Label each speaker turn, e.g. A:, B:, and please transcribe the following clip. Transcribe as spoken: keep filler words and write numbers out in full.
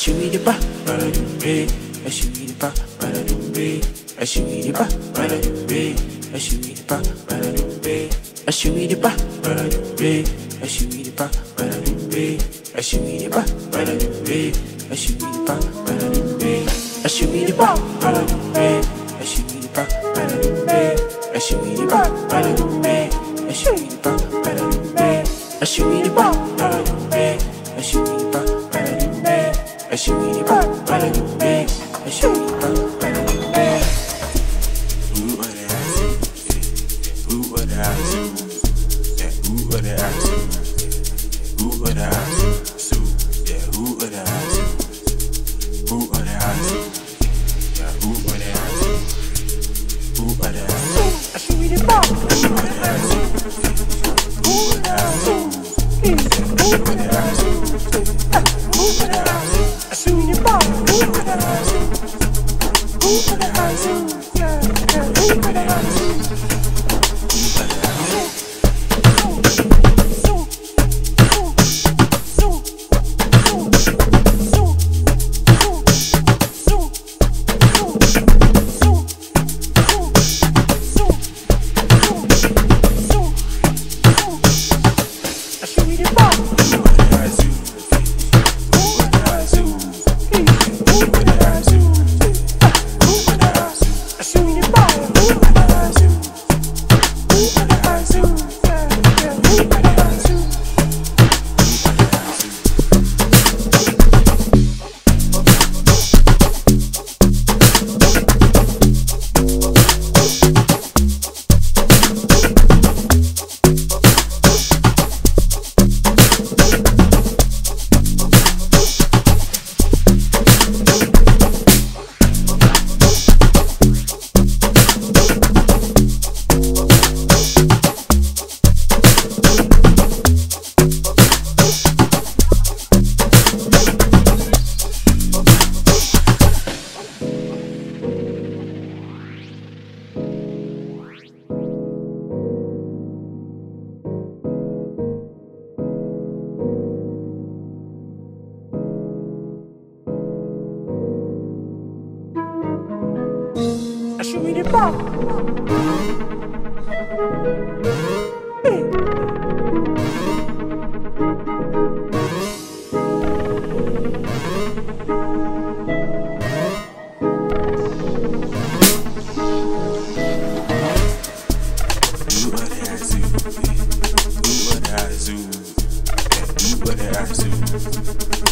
A: Ashuri ba, bara do re. Ashuri ba, bara do re. Ashuri ba, bara do re. Ashuri ba, bara do re. Ashuri ba, bara do re. Ashuri ba, bara do re. Ashuri ba, bara do re. Ashuri ba, bara do re. Ashuri ba, bara do re. Ashuri ba, bara do re. Ashuri ba, bara do re. Ashuri ba, bara do re. Ashuri ba, bara do re. Ashuri ba, bara do re. Ashuri ba, bara do re. Ashuri ba, bara do re. Who would have to? Who would have to? Yeah, who would have to? Who would have to? So, yeah, who would have to? Who would have to? Yeah, who would have to? Who would have to? Ashuri ba, who would have to? Who would have to? Who would have to? Who would have to? Ashuri ba, who would have to? Who would have to? Yeah, yeah, who would have to? Who would have to? Ashuri ba. Who would have to? Who would have to?